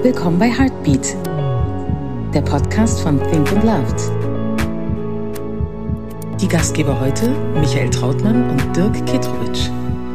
Willkommen bei Heartbeat, der Podcast von Think and Loved. Die Gastgeber heute Michael Trautmann und Dirk Ketrowitsch.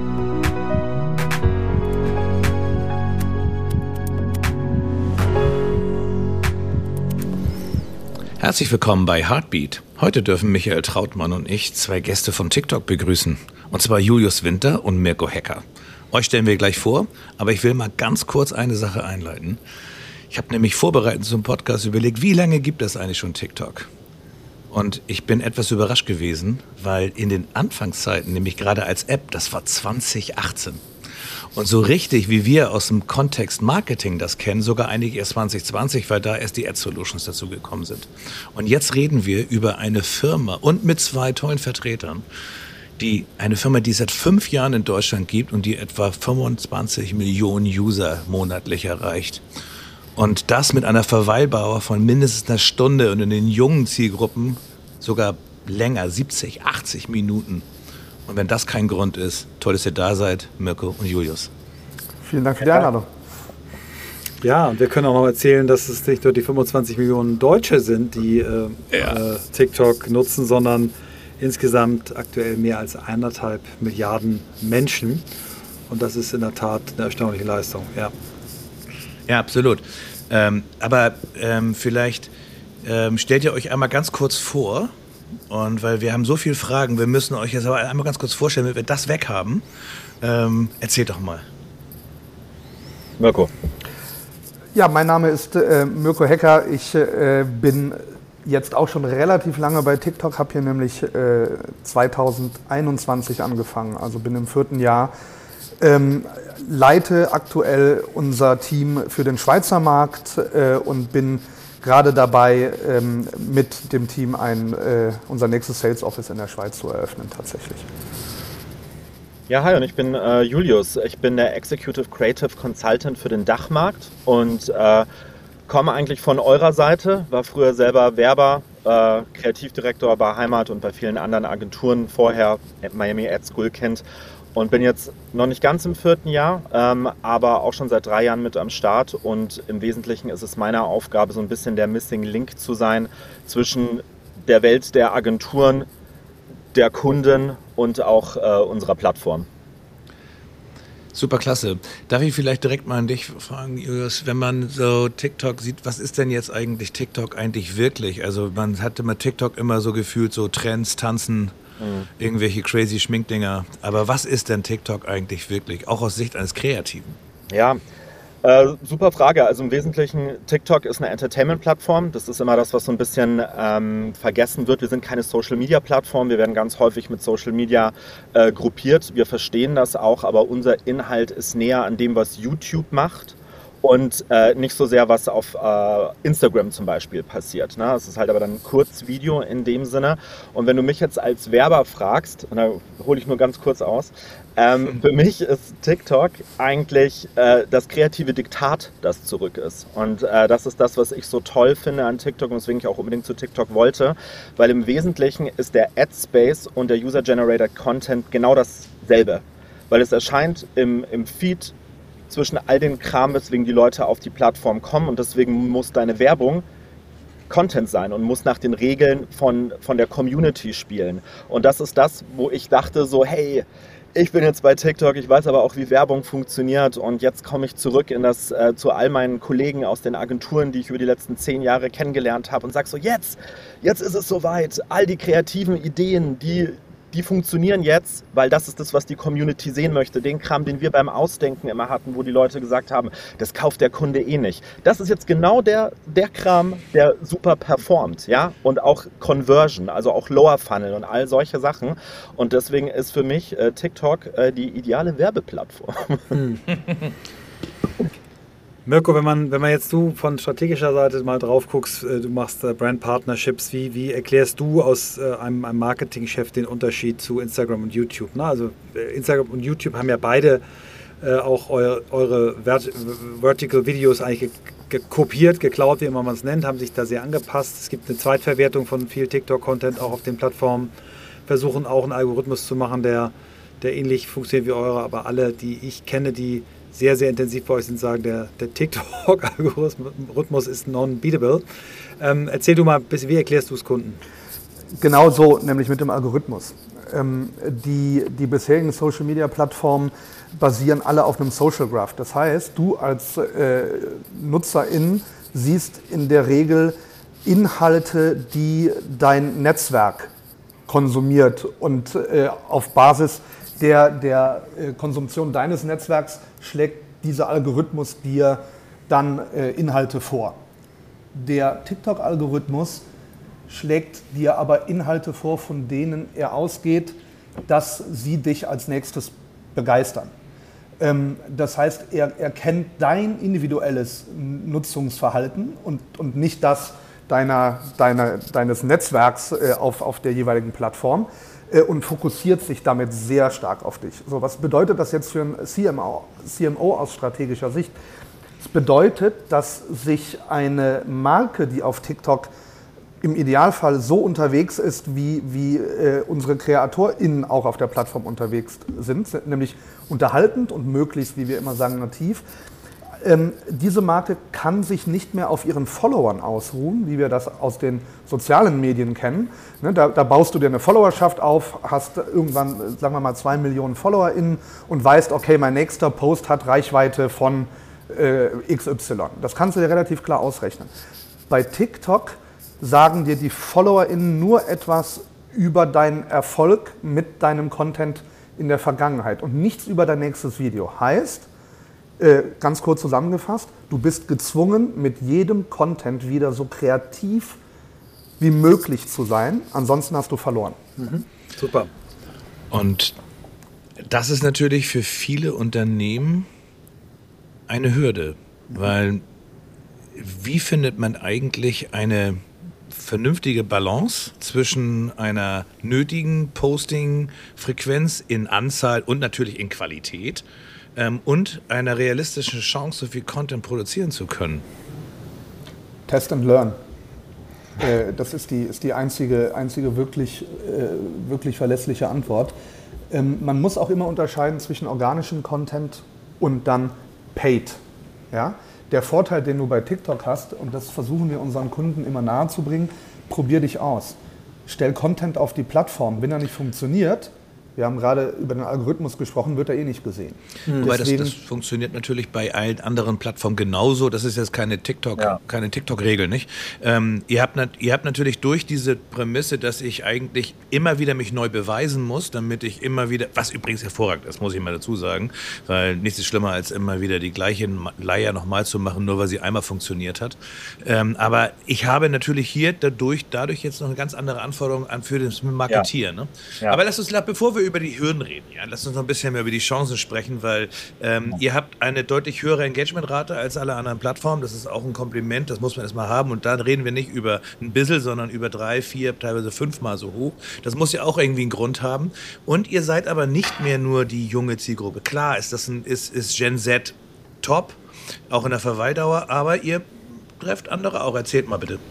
Herzlich willkommen bei Heartbeat. Heute dürfen Michael Trautmann und ich zwei Gäste von TikTok begrüßen. Und zwar Julius Winter und Mirko Hecker. Euch stellen wir gleich vor, aber ich will mal ganz kurz eine Sache einleiten. Ich habe nämlich vorbereitend zum Podcast überlegt, wie lange gibt es eigentlich schon TikTok? Und ich bin etwas überrascht gewesen, weil in den Anfangszeiten, nämlich gerade als App, das war 2018. Und so richtig, wie wir aus dem Kontext Marketing das kennen, sogar eigentlich erst 2020, weil da erst die Ad-Solutions dazu gekommen sind. Und jetzt reden wir über eine Firma und mit zwei tollen Vertretern, eine Firma, die es seit 5 Jahren in Deutschland gibt und die etwa 25 Millionen User monatlich erreicht. Und das mit einer Verweildauer von mindestens einer Stunde und in den jungen Zielgruppen sogar länger, 70, 80 Minuten. Und wenn das kein Grund ist, toll, dass ihr da seid, Mirko und Julius. Vielen Dank für die Einladung. Ja, und wir können auch noch erzählen, dass es nicht nur die 25 Millionen Deutsche sind, die TikTok nutzen, sondern insgesamt aktuell mehr als 1,5 Milliarden Menschen. Und das ist in der Tat eine erstaunliche Leistung. Ja, absolut. Aber vielleicht stellt ihr euch einmal ganz kurz vor. Und weil wir haben so viele Fragen, wir müssen euch jetzt aber einmal ganz kurz vorstellen, wenn wir das weg haben. Erzählt doch mal. Mirko. Ja, mein Name ist Mirko Hecker. Ich bin jetzt auch schon relativ lange bei TikTok, habe hier nämlich 2021 angefangen, also bin im 4. Jahr. Leite aktuell unser Team für den Schweizer Markt und bin gerade dabei, mit dem Team unser nächstes Sales Office in der Schweiz zu eröffnen tatsächlich. Ja, hi, und ich bin Julius. Ich bin der Executive Creative Consultant für den Dachmarkt und komme eigentlich von eurer Seite, war früher selber Werber, Kreativdirektor bei Heimat und bei vielen anderen Agenturen vorher, Miami Ad School kennt, und bin jetzt noch nicht ganz im 4. Jahr, aber auch schon seit 3 Jahren mit am Start, und im Wesentlichen ist es meine Aufgabe, so ein bisschen der Missing Link zu sein zwischen der Welt der Agenturen, der Kunden und auch unserer Plattform. Super klasse. Darf ich vielleicht direkt mal an dich fragen, Julius, wenn man so TikTok sieht, was ist denn jetzt eigentlich TikTok eigentlich wirklich? Also man hatte mit TikTok immer so gefühlt so Trends, Tanzen, irgendwelche crazy Schminkdinger. Aber was ist denn TikTok eigentlich wirklich, auch aus Sicht eines Kreativen? Ja, super Frage. Also im Wesentlichen, TikTok ist eine Entertainment-Plattform. Das ist immer das, was so ein bisschen vergessen wird. Wir sind keine Social-Media-Plattform. Wir werden ganz häufig mit Social Media gruppiert. Wir verstehen das auch, aber unser Inhalt ist näher an dem, was YouTube macht. Und nicht so sehr, was auf Instagram zum Beispiel passiert. Ne? Es ist halt aber dann ein Kurzvideo in dem Sinne. Und wenn du mich jetzt als Werber fragst, und da hole ich nur ganz kurz aus, für mich ist TikTok eigentlich das kreative Diktat, das zurück ist. Und das ist das, was ich so toll finde an TikTok und weswegen ich auch unbedingt zu TikTok wollte. Weil im Wesentlichen ist der Ad-Space und der User-Generated Content genau dasselbe. Weil es erscheint im Feed zwischen all den Kram, weswegen die Leute auf die Plattform kommen, und deswegen muss deine Werbung Content sein und muss nach den Regeln von der Community spielen. Und das ist das, wo ich dachte so, hey, ich bin jetzt bei TikTok, ich weiß aber auch, wie Werbung funktioniert, und jetzt komme ich zurück zu all meinen Kollegen aus den Agenturen, die ich über die letzten 10 Jahre kennengelernt habe, und sage so, jetzt ist es soweit, all die kreativen Ideen, die funktionieren jetzt, weil das ist das, was die Community sehen möchte. Den Kram, den wir beim Ausdenken immer hatten, wo die Leute gesagt haben, das kauft der Kunde eh nicht. Das ist jetzt genau der Kram, der super performt, ja, und auch Conversion, also auch Lower Funnel und all solche Sachen. Und deswegen ist für mich TikTok die ideale Werbeplattform. Mirko, wenn man jetzt du von strategischer Seite mal drauf guckst, du machst Brand Partnerships, wie erklärst du aus einem Marketingchef den Unterschied zu Instagram und YouTube? Na, also Instagram und YouTube haben ja beide auch eure Vertical Videos eigentlich kopiert, geklaut, wie immer man es nennt, haben sich da sehr angepasst. Es gibt eine Zweitverwertung von viel TikTok-Content auch auf den Plattformen, versuchen auch einen Algorithmus zu machen, der ähnlich funktioniert wie eure, aber alle, die ich kenne, die sehr, sehr intensiv bei euch sind, sagen, der TikTok-Algorithmus ist non-beatable. Erzähl du mal, wie erklärst du es Kunden? Genau so, nämlich mit dem Algorithmus. Die bisherigen Social-Media-Plattformen basieren alle auf einem Social Graph. Das heißt, du als Nutzerin siehst in der Regel Inhalte, die dein Netzwerk konsumiert und auf Basis der Konsumtion deines Netzwerks schlägt dieser Algorithmus dir dann Inhalte vor. Der TikTok-Algorithmus schlägt dir aber Inhalte vor, von denen er ausgeht, dass sie dich als nächstes begeistern. Das heißt, er kennt dein individuelles Nutzungsverhalten und nicht das deines Netzwerks auf der jeweiligen Plattform und fokussiert sich damit sehr stark auf dich. So, was bedeutet das jetzt für ein CMO aus strategischer Sicht? Es bedeutet, dass sich eine Marke, die auf TikTok im Idealfall so unterwegs ist, wie unsere KreatorInnen auch auf der Plattform unterwegs sind, nämlich unterhaltend und möglichst, wie wir immer sagen, nativ. Diese Marke kann sich nicht mehr auf ihren Followern ausruhen, wie wir das aus den sozialen Medien kennen. Da baust du dir eine Followerschaft auf, hast irgendwann, sagen wir mal, 2 Millionen FollowerInnen und weißt, okay, mein nächster Post hat Reichweite von XY. Das kannst du dir relativ klar ausrechnen. Bei TikTok sagen dir die FollowerInnen nur etwas über deinen Erfolg mit deinem Content in der Vergangenheit und nichts über dein nächstes Video. Heißt, ganz kurz zusammengefasst, du bist gezwungen, mit jedem Content wieder so kreativ wie möglich zu sein, ansonsten hast du verloren. Mhm. Super. Und das ist natürlich für viele Unternehmen eine Hürde, weil wie findet man eigentlich eine vernünftige Balance zwischen einer nötigen Posting-Frequenz in Anzahl und natürlich in Qualität und einer realistischen Chance, so viel Content produzieren zu können? Test and learn. Das ist die einzige wirklich verlässliche Antwort. Man muss auch immer unterscheiden zwischen organischem Content und dann paid. Ja? Der Vorteil, den du bei TikTok hast, und das versuchen wir unseren Kunden immer nahezubringen, probier dich aus. Stell Content auf die Plattform. Wenn er nicht funktioniert, wir haben gerade über den Algorithmus gesprochen, wird er eh nicht gesehen. Wobei das funktioniert natürlich bei allen anderen Plattformen genauso. Das ist jetzt keine TikTok-Regel, nicht? Ihr habt natürlich durch diese Prämisse, dass ich eigentlich immer wieder mich neu beweisen muss, damit ich immer wieder, was übrigens hervorragend ist, muss ich mal dazu sagen, weil nichts ist schlimmer, als immer wieder die gleiche Leier nochmal zu machen, nur weil sie einmal funktioniert hat. Aber ich habe natürlich hier dadurch jetzt noch eine ganz andere Anforderung an für das Marketier. Ja. Ne? Ja. Aber bevor wir über die Hürden reden, lasst uns noch ein bisschen mehr über die Chancen sprechen, weil ihr habt eine deutlich höhere Engagementrate als alle anderen Plattformen. Das ist auch ein Kompliment, das muss man erstmal haben. Und dann reden wir nicht über ein bisschen, sondern über 3, 4, teilweise 5-mal so hoch. Das muss ja auch irgendwie einen Grund haben. Und ihr seid aber nicht mehr nur die junge Zielgruppe. Klar ist Gen Z top, auch in der Verweildauer, aber ihr trefft andere auch. Erzählt mal bitte.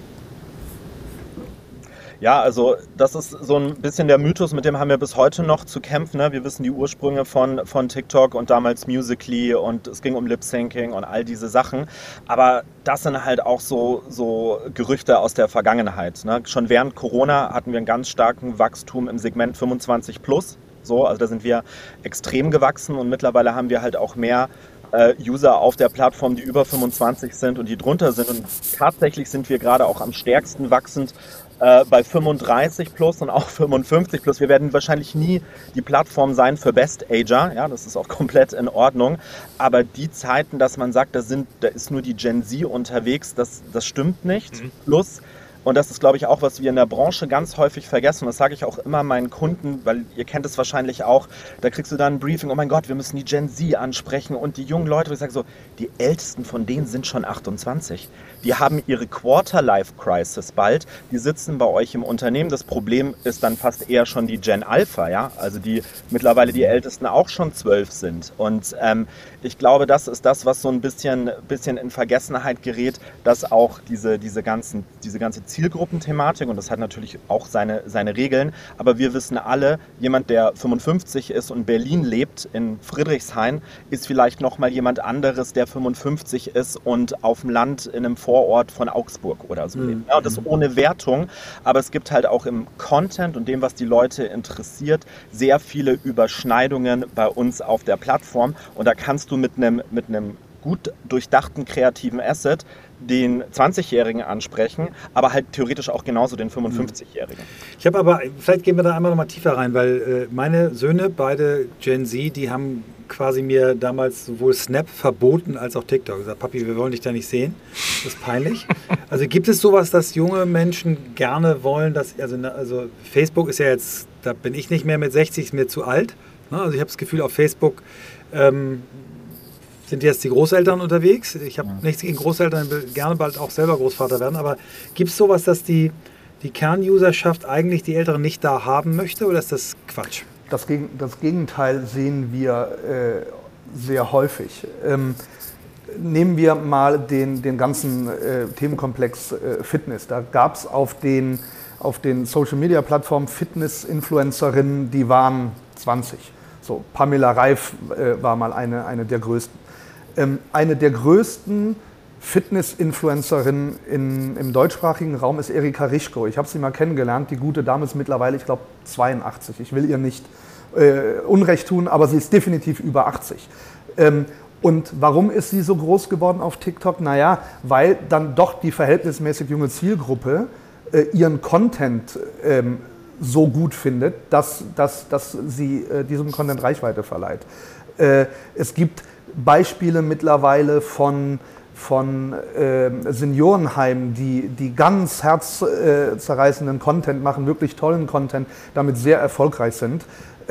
Ja, also das ist so ein bisschen der Mythos, mit dem haben wir bis heute noch zu kämpfen. Ne? Wir wissen die Ursprünge von TikTok und damals Musical.ly und es ging um Lip-Syncing und all diese Sachen. Aber das sind halt auch so Gerüchte aus der Vergangenheit. Ne? Schon während Corona hatten wir einen ganz starken Wachstum im Segment 25+. So, also da sind wir extrem gewachsen und mittlerweile haben wir halt auch mehr User auf der Plattform, die über 25 sind und die drunter sind. Und tatsächlich sind wir gerade auch am stärksten wachsend bei 35+ und auch 55+. Wir werden wahrscheinlich nie die Plattform sein für Best-Ager, ja, das ist auch komplett in Ordnung. Aber die Zeiten, dass man sagt, da ist nur die Gen Z unterwegs, das stimmt nicht. Plus, und das ist, glaube ich, auch, was wir in der Branche ganz häufig vergessen. Das sage ich auch immer meinen Kunden, weil ihr kennt es wahrscheinlich auch. Da kriegst du dann ein Briefing, oh mein Gott, wir müssen die Gen Z ansprechen. Und die jungen Leute, ich sage so, die Ältesten von denen sind schon 28. Die haben ihre Quarter-Life-Crisis bald. Die sitzen bei euch im Unternehmen. Das Problem ist dann fast eher schon die Gen Alpha, ja? Also die mittlerweile die Ältesten auch schon 12 sind. Und ich glaube, das ist das, was so ein bisschen in Vergessenheit gerät, dass auch diese ganze Zielgruppenthematik und das hat natürlich auch seine Regeln, aber wir wissen alle, jemand, der 55 ist und in Berlin lebt, in Friedrichshain, ist vielleicht nochmal jemand anderes, der 55 ist und auf dem Land in einem Vorort von Augsburg oder so lebt. Ja, und das ohne Wertung, aber es gibt halt auch im Content und dem, was die Leute interessiert, sehr viele Überschneidungen bei uns auf der Plattform und da kannst du mit einem gut durchdachten kreativen Asset den 20-Jährigen ansprechen, aber halt theoretisch auch genauso den 55-Jährigen. Ich habe aber, vielleicht gehen wir da einmal noch mal tiefer rein, weil meine Söhne, beide Gen Z, die haben quasi mir damals sowohl Snap verboten als auch TikTok. Gesagt, Papi, wir wollen dich da nicht sehen. Das ist peinlich. Also gibt es sowas, dass junge Menschen gerne wollen, dass, also Facebook ist ja jetzt, da bin ich nicht mehr mit 60, ist mir zu alt. Also ich habe das Gefühl, auf Facebook sind jetzt die Großeltern unterwegs. Ich habe nichts gegen Großeltern, will gerne bald auch selber Großvater werden, aber gibt es sowas, dass die Kernuserschaft eigentlich die Älteren nicht da haben möchte oder ist das Quatsch? Das Gegenteil sehen wir sehr häufig. Nehmen wir mal den ganzen Themenkomplex Fitness. Da gab es auf den Social-Media-Plattformen Fitness-Influencerinnen, die waren 20. So, Pamela Reif war mal eine der größten. Eine der größten Fitness-Influencerinnen im deutschsprachigen Raum ist Erika Rischko. Ich habe sie mal kennengelernt. Die gute Dame ist mittlerweile, ich glaube, 82. Ich will ihr nicht Unrecht tun, aber sie ist definitiv über 80. Und warum ist sie so groß geworden auf TikTok? Naja, weil dann doch die verhältnismäßig junge Zielgruppe ihren Content so gut findet, dass sie diesem Content Reichweite verleiht. Es gibt Beispiele mittlerweile von Seniorenheimen, die ganz herzzerreißenden Content machen, wirklich tollen Content, damit sehr erfolgreich sind.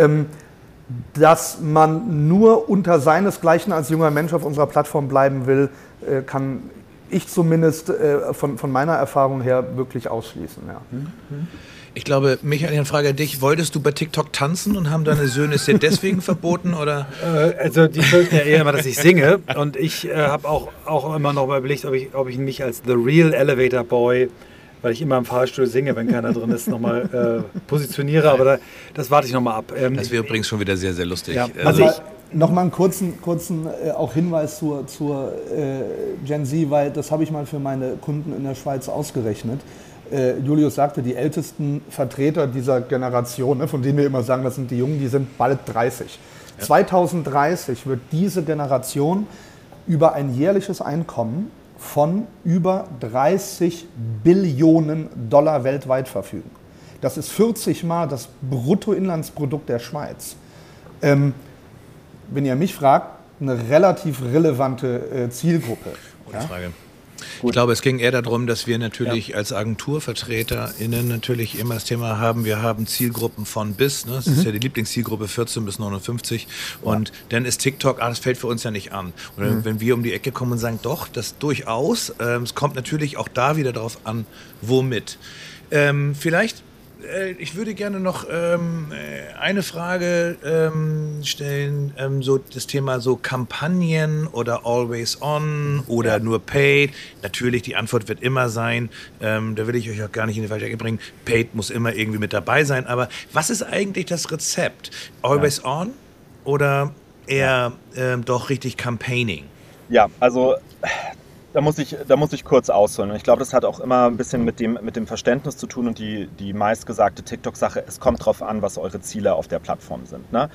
Dass man nur unter seinesgleichen als junger Mensch auf unserer Plattform bleiben will, kann ich zumindest von meiner Erfahrung her wirklich ausschließen. Ja. Ich glaube, Michael, eine Frage an dich. Wolltest du bei TikTok tanzen und haben deine Söhne es dir deswegen verboten? Oder? Also die fürchten ja eher immer, dass ich singe. Und ich habe auch immer noch mal überlegt, ob ich mich als The Real Elevator Boy, weil ich immer im Fahrstuhl singe, wenn keiner drin ist, nochmal positioniere. Aber das warte ich nochmal ab. Das wäre übrigens schon wieder sehr, sehr lustig. Ja, nochmal einen kurzen auch Hinweis zur Gen Z, weil das habe ich mal für meine Kunden in der Schweiz ausgerechnet. Julius sagte, die ältesten Vertreter dieser Generation, ne, von denen wir immer sagen, das sind die Jungen, die sind bald 30. Ja. 2030 wird diese Generation über ein jährliches Einkommen von über 30 Billionen Dollar weltweit verfügen. Das ist 40 Mal das Bruttoinlandsprodukt der Schweiz. Wenn ihr mich fragt, eine relativ relevante Zielgruppe. Ohne Frage. Ich glaube, es ging eher darum, dass wir natürlich als AgenturvertreterInnen natürlich immer das Thema haben, wir haben Zielgruppen von bis, ne? Das ist ja die Lieblingszielgruppe 14 bis 59 und dann ist TikTok, das fällt für uns ja nicht an. Und wenn wir um die Ecke kommen und sagen, doch, das durchaus, es kommt natürlich auch da wieder darauf an, womit. Vielleicht ich würde gerne noch eine Frage stellen, so das Thema so Kampagnen oder Always On oder nur Paid. Natürlich, die Antwort wird immer sein, da will ich euch auch gar nicht in die falsche Ecke bringen, Paid muss immer irgendwie mit dabei sein, aber was ist eigentlich das Rezept? Always On oder eher doch richtig Campaigning? Ja, also da muss ich kurz ausholen. Und ich glaube, das hat auch immer ein bisschen mit dem Verständnis zu tun und die meistgesagte TikTok-Sache, es kommt drauf an, was eure Ziele auf der Plattform sind. Ne?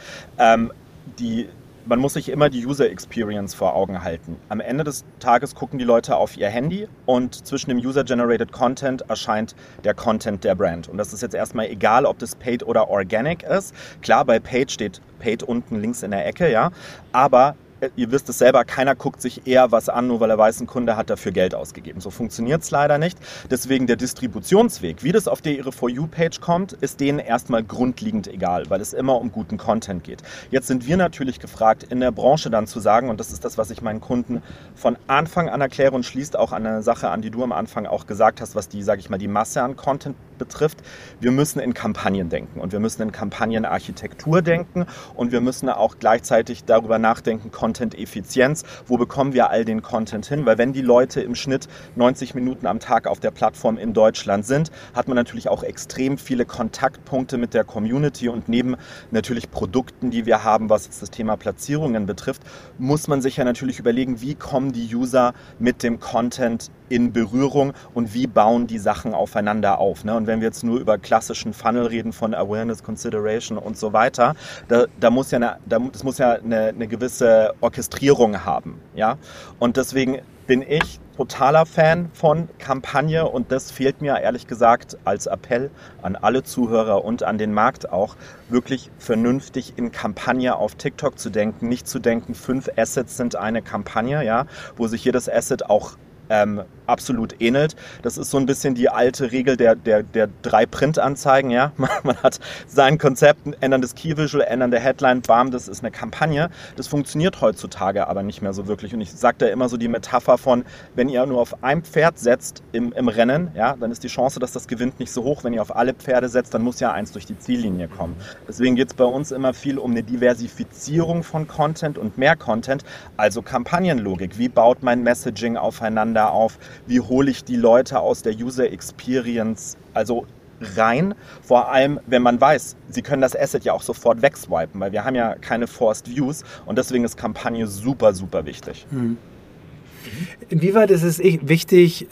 Man muss sich immer die User Experience vor Augen halten. Am Ende des Tages gucken die Leute auf ihr Handy und zwischen dem User-Generated Content erscheint der Content der Brand. Und das ist jetzt erstmal egal, ob das Paid oder Organic ist. Klar, bei Paid steht Paid unten links in der Ecke, ja, aber ihr wisst es selber, keiner guckt sich eher was an, nur weil er weiß, ein Kunde hat dafür Geld ausgegeben. So funktioniert es leider nicht. Deswegen der Distributionsweg, wie das auf ihre For You-Page kommt, ist denen erstmal grundlegend egal, weil es immer um guten Content geht. Jetzt sind wir natürlich gefragt, in der Branche dann zu sagen, und das ist das, was ich meinen Kunden von Anfang an erkläre und schließt auch an eine Sache an, die du am Anfang auch gesagt hast, was die, sage ich mal, die Masse an Content betrifft, wir müssen in Kampagnen denken und wir müssen in Kampagnenarchitektur denken und wir müssen auch gleichzeitig darüber nachdenken, Content-Effizienz, wo bekommen wir all den Content hin, weil wenn die Leute im Schnitt 90 Minuten am Tag auf der Plattform in Deutschland sind, hat man natürlich auch extrem viele Kontaktpunkte mit der Community und neben natürlich Produkten, die wir haben, was jetzt das Thema Platzierungen betrifft, muss man sich ja natürlich überlegen, wie kommen die User mit dem Content in Berührung und wie bauen die Sachen aufeinander auf. Ne? Und wenn wir jetzt nur über klassischen Funnel reden von Awareness, Consideration und so weiter, das muss ja eine gewisse Orchestrierung haben. Ja? Und deswegen bin ich totaler Fan von Kampagne und das fehlt mir ehrlich gesagt als Appell an alle Zuhörer und an den Markt auch, wirklich vernünftig in Kampagne auf TikTok zu denken, nicht zu denken, 5 Assets sind eine Kampagne, ja, wo sich jedes Asset auch absolut ähnelt. Das ist so ein bisschen die alte Regel der 3 Printanzeigen. Ja? Man hat sein Konzept, ändern das Key Visual, ändern der Headline, bam, das ist eine Kampagne. Das funktioniert heutzutage aber nicht mehr so wirklich. Und ich sage da immer so die Metapher von, wenn ihr nur auf ein Pferd setzt im Rennen, ja, dann ist die Chance, dass das gewinnt, nicht so hoch. Wenn ihr auf alle Pferde setzt, dann muss ja eins durch die Ziellinie kommen. Deswegen geht es bei uns immer viel um eine Diversifizierung von Content und mehr Content, also Kampagnenlogik. Wie baut mein Messaging aufeinander auf? Wie hole ich die Leute aus der User Experience also rein? Vor allem, wenn man weiß, sie können das Asset ja auch sofort wegswipen, weil wir haben ja keine Forced Views und deswegen ist Kampagne super, super wichtig. Inwieweit ist es wichtig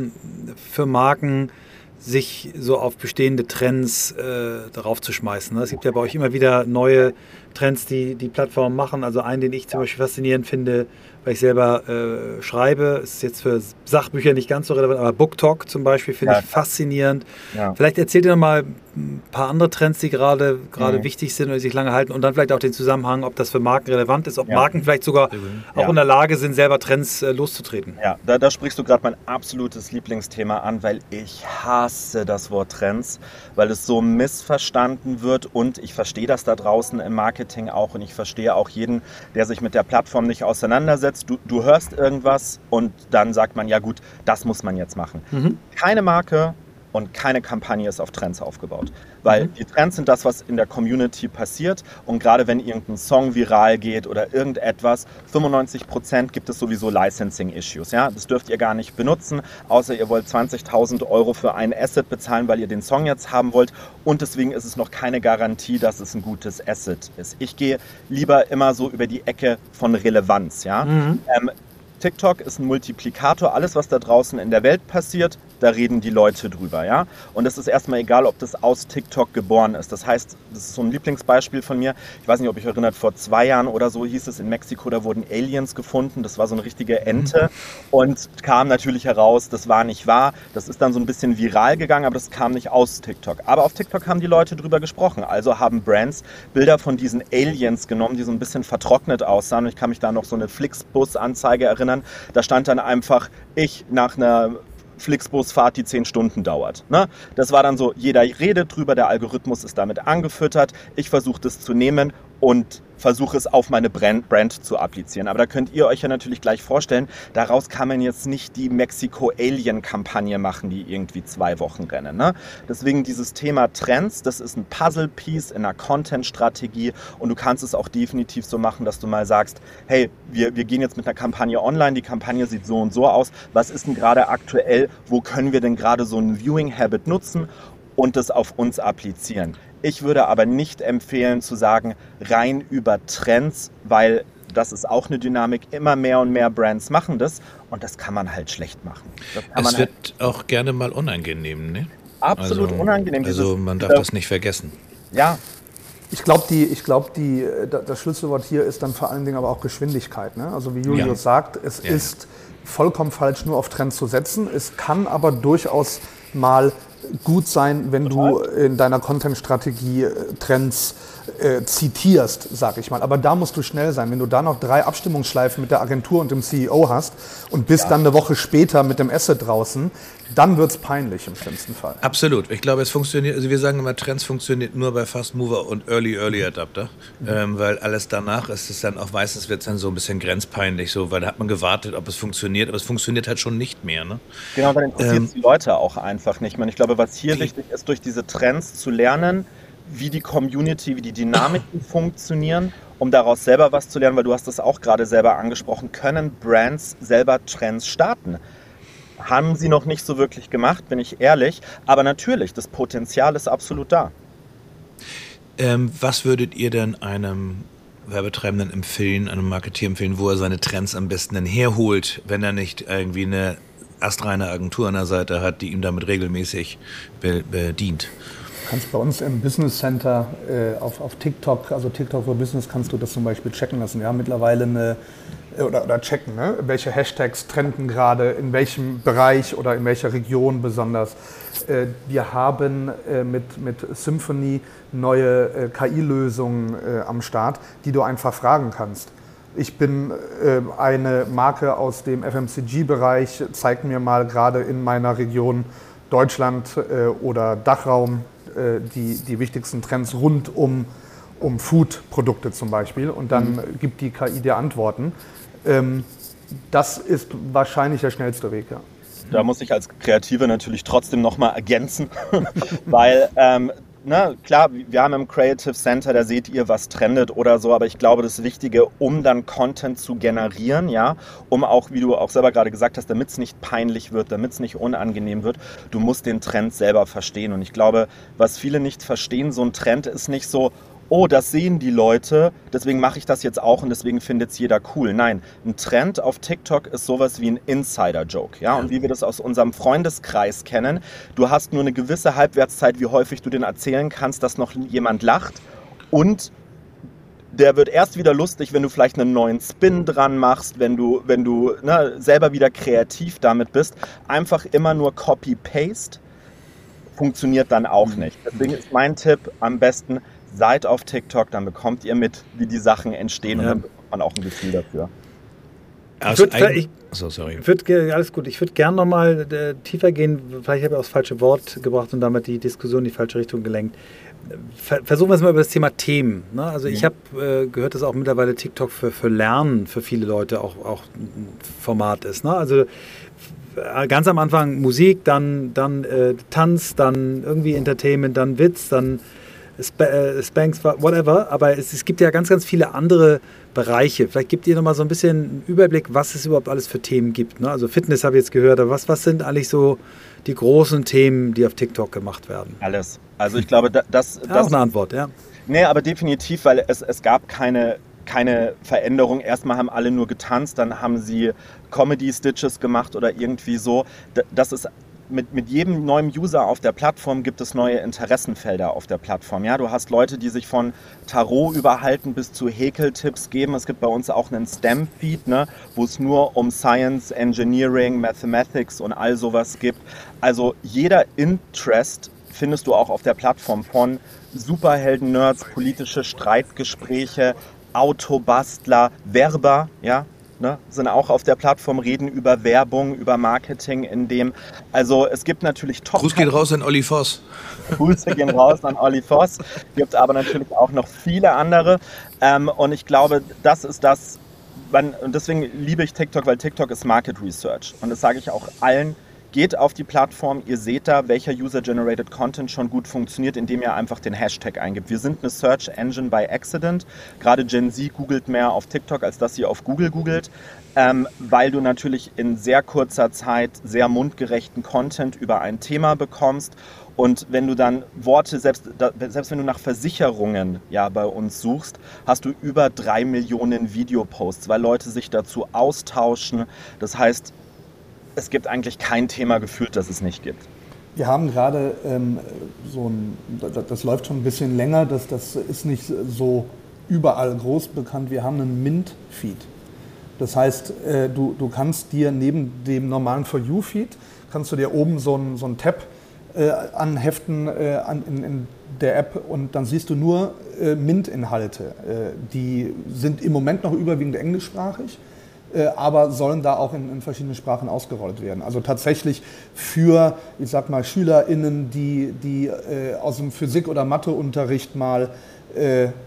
für Marken, sich so auf bestehende Trends darauf zu schmeißen? Es gibt ja bei euch immer wieder neue Trends, die Plattformen machen. Also einen, den ich zum Beispiel faszinierend finde, weil ich selber schreibe, ist jetzt für Sachbücher nicht ganz so relevant, aber BookTok zum Beispiel finde ich faszinierend. Ja. Vielleicht erzählt ihr noch mal ein paar andere Trends, die gerade wichtig sind oder sich lange halten und dann vielleicht auch den Zusammenhang, ob das für Marken relevant ist, ob Marken vielleicht sogar auch in der Lage sind, selber Trends loszutreten. Ja, da sprichst du gerade mein absolutes Lieblingsthema an, weil ich hasse das Wort Trends, weil es so missverstanden wird und ich verstehe das da draußen im Marketing auch und ich verstehe auch jeden, der sich mit der Plattform nicht auseinandersetzt. Du hörst irgendwas und dann sagt man, ja gut, das muss man jetzt machen. Keine Marke und keine Kampagne ist auf Trends aufgebaut. Weil die Trends sind das, was in der Community passiert und gerade wenn irgendein Song viral geht oder irgendetwas, 95% gibt es sowieso Licensing-Issues. Ja? Das dürft ihr gar nicht benutzen, außer ihr wollt 20.000 € für ein Asset bezahlen, weil ihr den Song jetzt haben wollt und deswegen ist es noch keine Garantie, dass es ein gutes Asset ist. Ich gehe lieber immer so über die Ecke von Relevanz. Ja? TikTok ist ein Multiplikator. Alles, was da draußen in der Welt passiert, da reden die Leute drüber. Ja? Und es ist erstmal egal, ob das aus TikTok geboren ist. Das heißt, das ist so ein Lieblingsbeispiel von mir. Ich weiß nicht, ob ihr euch erinnert, vor 2 Jahren oder so hieß es in Mexiko, da wurden Aliens gefunden. Das war so eine richtige Ente. Und kam natürlich heraus, das war nicht wahr. Das ist dann so ein bisschen viral gegangen, aber das kam nicht aus TikTok. Aber auf TikTok haben die Leute drüber gesprochen. Also haben Brands Bilder von diesen Aliens genommen, die so ein bisschen vertrocknet aussahen. Und ich kann mich da noch so eine Flixbus-Anzeige erinnern. Da stand dann einfach, ich nach einer Flixbus-Fahrt, die 10 Stunden dauert. Ne? Das war dann so, jeder redet drüber, der Algorithmus ist damit angefüttert. Ich versuche das zu nehmen und versuche es auf meine Brand zu applizieren. Aber da könnt ihr euch ja natürlich gleich vorstellen, daraus kann man jetzt nicht die Mexiko-Alien-Kampagne machen, die irgendwie 2 Wochen rennen. Ne? Deswegen dieses Thema Trends, das ist ein Puzzle-Piece in einer Content-Strategie und du kannst es auch definitiv so machen, dass du mal sagst, hey, wir gehen jetzt mit einer Kampagne online, die Kampagne sieht so und so aus, was ist denn gerade aktuell, wo können wir denn gerade so ein Viewing-Habit nutzen und das auf uns applizieren. Ich würde aber nicht empfehlen zu sagen, rein über Trends, weil das ist auch eine Dynamik. Immer mehr und mehr Brands machen das und das kann man halt schlecht machen. Es wird auch gerne mal unangenehm, ne? Absolut unangenehm. Also man darf das nicht vergessen. Ja. Ich glaube, das Schlüsselwort hier ist dann vor allen Dingen aber auch Geschwindigkeit. Ne? Also wie Julius sagt, es ist vollkommen falsch, nur auf Trends zu setzen. Es kann aber durchaus mal gut sein, wenn du in deiner Content-Strategie Trends zitierst, sag ich mal. Aber da musst du schnell sein. Wenn du da noch 3 Abstimmungsschleifen mit der Agentur und dem CEO hast und bist dann eine Woche später mit dem Asset draußen, dann wird es peinlich im schlimmsten Fall. Absolut. Ich glaube, es funktioniert, also wir sagen immer, Trends funktioniert nur bei Fast Mover und Early Adapter, weil alles danach ist es dann auch meistens wird es dann so ein bisschen grenzpeinlich, so, weil da hat man gewartet, ob es funktioniert, aber es funktioniert halt schon nicht mehr. Ne? Genau, dann interessiert es die Leute auch einfach nicht mehr. Ich glaube, glaube, was hier wichtig ist, durch diese Trends zu lernen, wie die Community, wie die Dynamiken funktionieren, um daraus selber was zu lernen, weil du hast das auch gerade selber angesprochen, können Brands selber Trends starten? Haben sie noch nicht so wirklich gemacht, bin ich ehrlich, aber natürlich, das Potenzial ist absolut da. Was würdet ihr denn einem Werbetreibenden empfehlen, einem Marketeer empfehlen, wo er seine Trends am besten denn herholt, wenn er nicht irgendwie eine astreine Agentur an der Seite hat, die ihm damit regelmäßig bedient? Du kannst bei uns im Business Center auf TikTok, also TikTok for Business, kannst du das zum Beispiel checken lassen. Wir haben mittlerweile oder checken, ne? Welche Hashtags trenden gerade, in welchem Bereich oder in welcher Region besonders. Wir haben mit Symphony neue KI-Lösungen am Start, die du einfach fragen kannst. Ich bin eine Marke aus dem FMCG-Bereich, zeig mir mal gerade in meiner Region Deutschland oder Dachraum die wichtigsten Trends rund um Food-Produkte zum Beispiel, und dann gibt die KI dir Antworten. Das ist wahrscheinlich der schnellste Weg, ja. Da muss ich als Kreative natürlich trotzdem nochmal ergänzen, weil klar, wir haben im Creative Center, da seht ihr, was trendet oder so, aber ich glaube, das Wichtige, um dann Content zu generieren, ja, um auch, wie du auch selber gerade gesagt hast, damit es nicht peinlich wird, damit es nicht unangenehm wird, du musst den Trend selber verstehen. Und ich glaube, was viele nicht verstehen, so ein Trend ist nicht so, oh, das sehen die Leute, deswegen mache ich das jetzt auch und deswegen findet es jeder cool. Nein, ein Trend auf TikTok ist sowas wie ein Insider-Joke. Ja? Und wie wir das aus unserem Freundeskreis kennen, du hast nur eine gewisse Halbwertszeit, wie häufig du den erzählen kannst, dass noch jemand lacht, und der wird erst wieder lustig, wenn du vielleicht einen neuen Spin dran machst, wenn du selber wieder kreativ damit bist. Einfach immer nur Copy-Paste funktioniert dann auch nicht. Deswegen ist mein Tipp am besten, seid auf TikTok, dann bekommt ihr mit, wie die Sachen entstehen, und dann bekommt man auch ein Gefühl dafür. Alles gut. Ich würde gerne nochmal tiefer gehen. Vielleicht habe ich auch das falsche Wort gebracht und damit die Diskussion in die falsche Richtung gelenkt. Versuchen wir es mal über das Thema Themen. Ne? Also ich habe gehört, dass auch mittlerweile TikTok für Lernen für viele Leute auch ein Format ist. Ne? Also ganz am Anfang Musik, dann Tanz, dann irgendwie Entertainment, dann Witz, dann Spanks, whatever, aber es gibt ja ganz, ganz viele andere Bereiche. Vielleicht gebt ihr nochmal so ein bisschen einen Überblick, was es überhaupt alles für Themen gibt. Ne? Also Fitness habe ich jetzt gehört, aber was sind eigentlich so die großen Themen, die auf TikTok gemacht werden? Alles. Also ich glaube, das ist eine Antwort, ja. Nee, aber definitiv, weil es gab keine Veränderung. Erstmal haben alle nur getanzt, dann haben sie Comedy-Stitches gemacht oder irgendwie so. Das ist mit jedem neuen User auf der Plattform gibt es neue Interessenfelder auf der Plattform. Ja, du hast Leute, die sich von Tarot überhalten bis zu Häkeltipps geben. Es gibt bei uns auch einen STEM-Feed, wo es nur um Science, Engineering, Mathematics und all sowas gibt. Also jeder Interest findest du auch auf der Plattform, von Superhelden-Nerds, politische Streitgespräche, Autobastler, Werber, ja, sind auch auf der Plattform, reden über Werbung, über Marketing in dem. Also es gibt natürlich Top. Gruß geht raus an Olli Voss. Grüße gehen raus an Olli Voss. Gibt aber natürlich auch noch viele andere. Und ich glaube, das ist das, und deswegen liebe ich TikTok, weil TikTok ist Market Research. Und das sage ich auch allen. Geht auf die Plattform, ihr seht da, welcher User-Generated Content schon gut funktioniert, indem ihr einfach den Hashtag eingibt. Wir sind eine Search Engine by Accident. Gerade Gen Z googelt mehr auf TikTok, als dass sie auf Google googelt, weil du natürlich in sehr kurzer Zeit sehr mundgerechten Content über ein Thema bekommst. Und wenn du dann Worte, selbst wenn du nach Versicherungen bei uns suchst, hast du über 3 Millionen Videoposts, weil Leute sich dazu austauschen. Das heißt, es gibt eigentlich kein Thema gefühlt, das es nicht gibt. Wir haben gerade das läuft schon ein bisschen länger, das ist nicht so überall groß bekannt. Wir haben einen Mint-Feed. Das heißt, du kannst dir neben dem normalen For You-Feed, kannst du dir oben so einen Tab anheften in der App, und dann siehst du nur Mint-Inhalte. Die sind im Moment noch überwiegend englischsprachig, aber sollen da auch in verschiedenen Sprachen ausgerollt werden. Also tatsächlich für, ich sag mal, SchülerInnen, die aus dem Physik- oder Matheunterricht mal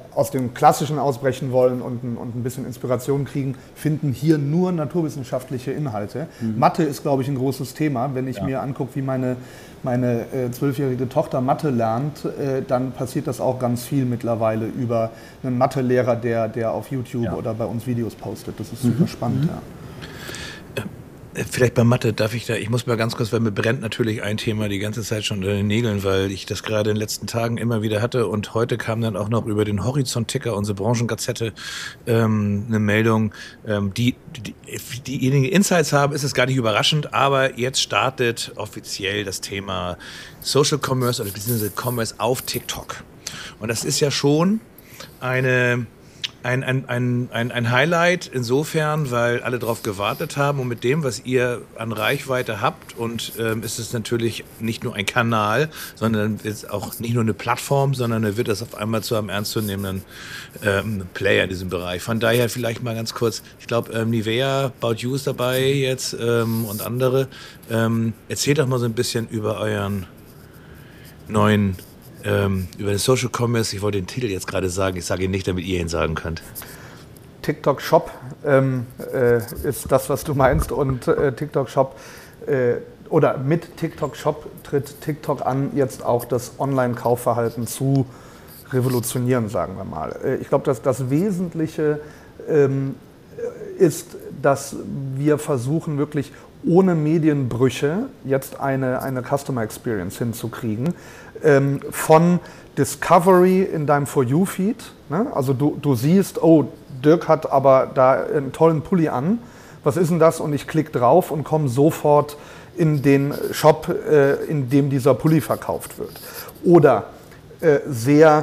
aus dem Klassischen ausbrechen wollen und ein bisschen Inspiration kriegen, finden hier nur naturwissenschaftliche Inhalte. Mathe ist, glaube ich, ein großes Thema. Wenn ich mir angucke, wie meine 12-jährige Tochter Mathe lernt, dann passiert das auch ganz viel mittlerweile über einen Mathelehrer, der auf YouTube oder bei uns Videos postet. Das ist super spannend. Ja. Vielleicht bei Mathe ich muss mal ganz kurz, weil mir brennt natürlich ein Thema die ganze Zeit schon unter den Nägeln, weil ich das gerade in den letzten Tagen immer wieder hatte und heute kam dann auch noch über den Horizont-Ticker, unsere Branchengazette, eine Meldung, diejenigen Insights haben, ist es gar nicht überraschend, aber jetzt startet offiziell das Thema Social Commerce oder beziehungsweise Commerce auf TikTok. Und das ist ja schon ein Highlight insofern, weil alle darauf gewartet haben und mit dem, was ihr an Reichweite habt und ist es natürlich nicht nur ein Kanal, sondern ist auch nicht nur eine Plattform, sondern wird das auf einmal zu einem ernstzunehmenden Player in diesem Bereich. Von daher vielleicht mal ganz kurz, ich glaube Nivea, About You ist dabei jetzt und andere. Erzählt doch mal so ein bisschen über euren neuen über den Social Commerce, ich wollte den Titel jetzt gerade sagen, ich sage ihn nicht, damit ihr ihn sagen könnt. TikTok Shop ist das, was du meinst und TikTok Shop oder mit TikTok Shop tritt TikTok an, jetzt auch das Online-Kaufverhalten zu revolutionieren, sagen wir mal. Ich glaube, dass das Wesentliche ist, dass wir versuchen, wirklich ohne Medienbrüche jetzt eine Customer Experience hinzukriegen. Von Discovery in deinem For You-Feed, ne? Also du siehst, oh, Dirk hat aber da einen tollen Pulli an, was ist denn das? Und ich klicke drauf und komme sofort in den Shop, in dem dieser Pulli verkauft wird. Oder sehr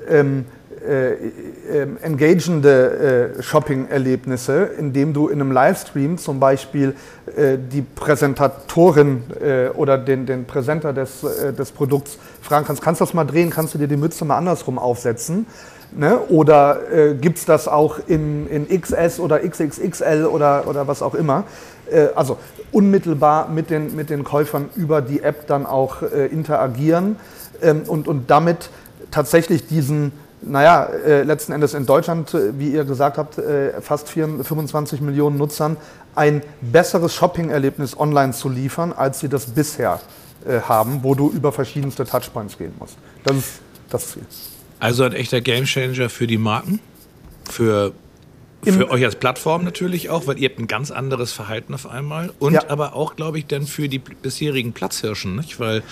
engagende Shopping-Erlebnisse, indem du in einem Livestream zum Beispiel die Präsentatorin oder den Präsenter des Produkts fragen kannst du das mal drehen, kannst du dir die Mütze mal andersrum aufsetzen? Ne? Oder gibt es das auch in XS oder XXXL oder was auch immer? Also unmittelbar mit den Käufern über die App dann auch interagieren und damit tatsächlich diesen letzten Endes in Deutschland, wie ihr gesagt habt, fast 25 Millionen Nutzern ein besseres Shopping-Erlebnis online zu liefern, als sie das bisher haben, wo du über verschiedenste Touchpoints gehen musst. Das ist das Ziel. Also ein echter Gamechanger für die Marken, für euch als Plattform natürlich auch, weil ihr habt ein ganz anderes Verhalten auf einmal und aber auch, glaube ich, dann für die bisherigen Platzhirschen, nicht? Weil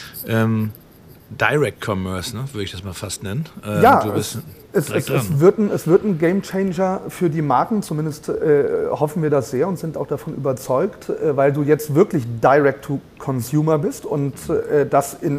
Direct Commerce, ne, würde ich das mal fast nennen. Du bist es wird ein Gamechanger für die Marken, zumindest hoffen wir das sehr und sind auch davon überzeugt, weil du jetzt wirklich Direct to Consumer bist und das in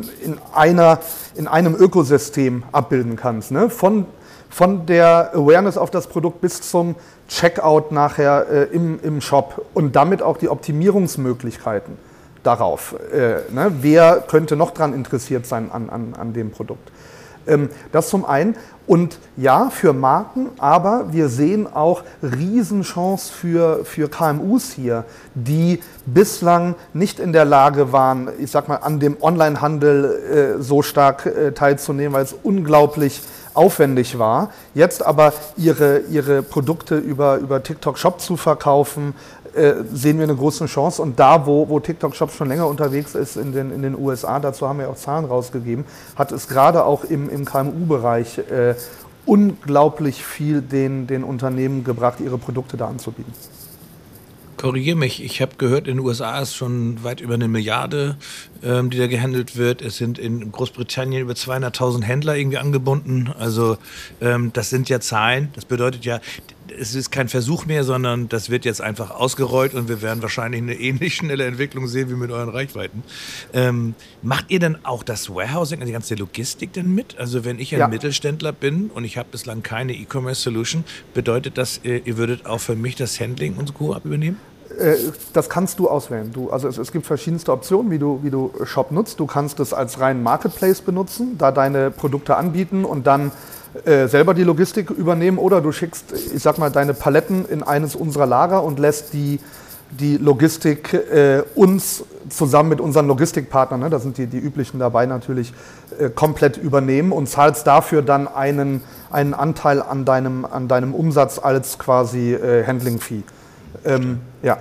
einem Ökosystem abbilden kannst. Ne? Von der Awareness auf das Produkt bis zum Checkout nachher im Shop und damit auch die Optimierungsmöglichkeiten darauf. Wer könnte noch daran interessiert sein an dem Produkt? Das zum einen. Und ja, für Marken, aber wir sehen auch Riesenchance für KMUs hier, die bislang nicht in der Lage waren, ich sag mal, an dem Onlinehandel so stark teilzunehmen, weil es unglaublich aufwendig war. Jetzt aber ihre Produkte über TikTok Shop zu verkaufen, sehen wir eine große Chance. Und da, wo TikTok Shop schon länger unterwegs ist in den USA, dazu haben wir auch Zahlen rausgegeben, hat es gerade auch im KMU-Bereich unglaublich viel den Unternehmen gebracht, ihre Produkte da anzubieten. Korrigiere mich, ich habe gehört, in den USA ist schon weit über 1 Milliarde, die da gehandelt wird. Es sind in Großbritannien über 200.000 Händler irgendwie angebunden. Also das sind ja Zahlen. Das bedeutet ja, es ist kein Versuch mehr, sondern das wird jetzt einfach ausgerollt und wir werden wahrscheinlich eine ähnlich schnelle Entwicklung sehen wie mit euren Reichweiten. Macht ihr denn auch das Warehousing, die ganze Logistik denn mit? Also wenn ich ein Mittelständler bin und ich habe bislang keine E-Commerce-Solution, bedeutet das, ihr würdet auch für mich das Handling und Co. übernehmen? Das kannst du auswählen. Also es gibt verschiedenste Optionen, wie du Shop nutzt. Du kannst es als reinen Marketplace benutzen, da deine Produkte anbieten und dann selber die Logistik übernehmen, oder du schickst, ich sag mal, deine Paletten in eines unserer Lager und lässt die Logistik uns zusammen mit unseren Logistikpartnern, ne, da sind die üblichen dabei natürlich, komplett übernehmen und zahlst dafür dann einen einen Anteil an deinem Umsatz als quasi Handling-Fee. Ja.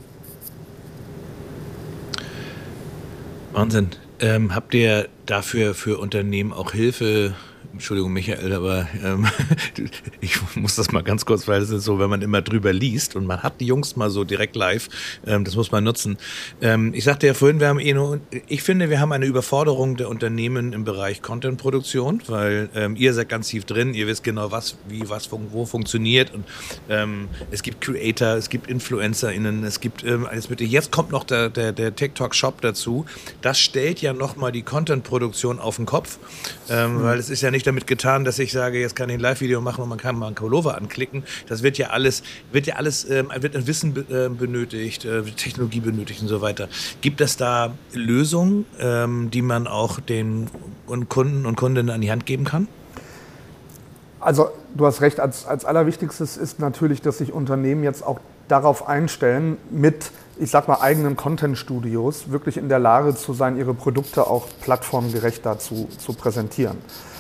Wahnsinn. Habt ihr dafür für Unternehmen auch Hilfe? Entschuldigung, Michael, aber ich muss das mal ganz kurz, weil es ist so, wenn man immer drüber liest und man hat die Jungs mal so direkt live, das muss man nutzen. Ich sagte ja vorhin, ich finde, wir haben eine Überforderung der Unternehmen im Bereich Content-Produktion, weil ihr seid ganz tief drin, ihr wisst genau, wo funktioniert und es gibt Creator, es gibt InfluencerInnen, es gibt alles mit. Jetzt kommt noch der TikTok-Shop dazu. Das stellt ja nochmal die Content-Produktion auf den Kopf, weil es ist ja nicht damit getan, dass ich sage, jetzt kann ich ein Live-Video machen und man kann mal einen Pullover anklicken. Das wird Wissen benötigt, Technologie benötigt und so weiter. Gibt es da Lösungen, die man auch den Kunden und Kundinnen an die Hand geben kann? Also du hast recht, als allerwichtigstes ist natürlich, dass sich Unternehmen jetzt auch darauf einstellen, mit, ich sag mal, eigenen Content-Studios wirklich in der Lage zu sein, ihre Produkte auch plattformgerecht dazu zu präsentieren.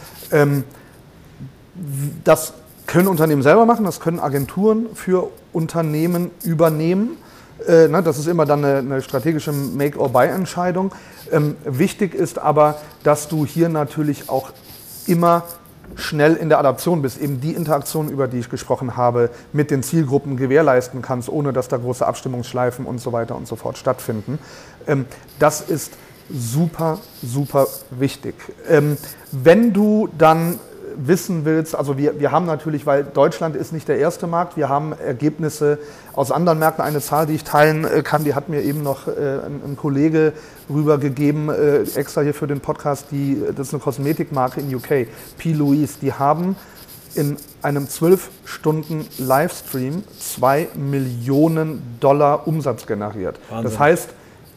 Das können Unternehmen selber machen, das können Agenturen für Unternehmen übernehmen. Das ist immer dann eine strategische Make-or-Buy-Entscheidung. Wichtig ist aber, dass du hier natürlich auch immer schnell in der Adaption bist, eben die Interaktion, über die ich gesprochen habe, mit den Zielgruppen gewährleisten kannst, ohne dass da große Abstimmungsschleifen und so weiter und so fort stattfinden. Das ist super, super wichtig. Wenn du dann wissen willst, also wir haben natürlich, weil Deutschland ist nicht der erste Markt, wir haben Ergebnisse aus anderen Märkten. Eine Zahl, die ich teilen kann, die hat mir eben noch ein Kollege rübergegeben, extra hier für den Podcast, das ist eine Kosmetikmarke in UK, P. Louise, die haben in einem 12-Stunden-Livestream $2 Millionen Umsatz generiert. Wahnsinn. Das heißt,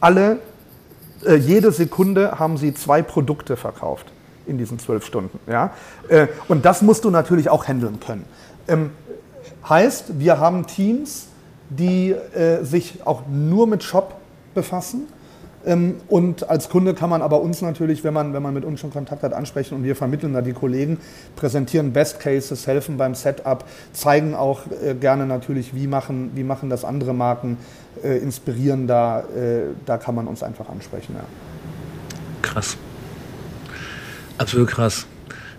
jede Sekunde haben sie 2 Produkte verkauft in diesen 12 Stunden. Ja? Und das musst du natürlich auch handeln können. Heißt, wir haben Teams, die sich auch nur mit Shop befassen. Und als Kunde kann man aber uns natürlich, wenn man mit uns schon Kontakt hat, ansprechen und wir vermitteln da die Kollegen, präsentieren Best Cases, helfen beim Setup, zeigen auch gerne natürlich, wie machen das andere Marken, inspirieren da kann man uns einfach ansprechen. Ja. Krass. Absolut krass.